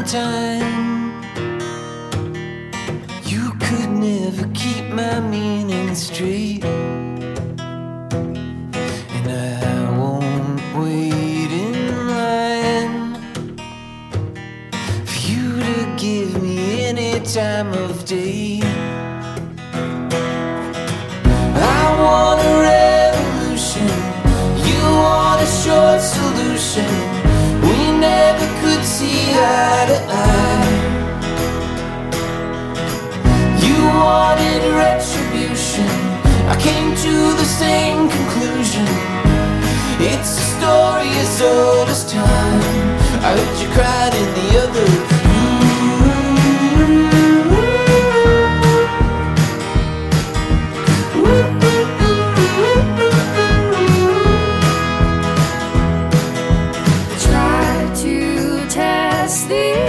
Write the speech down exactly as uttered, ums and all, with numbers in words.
time. You could never keep my meaning straight, and I won't wait in line for you to give me any time of day. I want a revolution, you want a short solution. We never could see eye to eye. You wanted retribution, I came to the same conclusion. It's a story as old as time. I heard you cried in the other Try to test the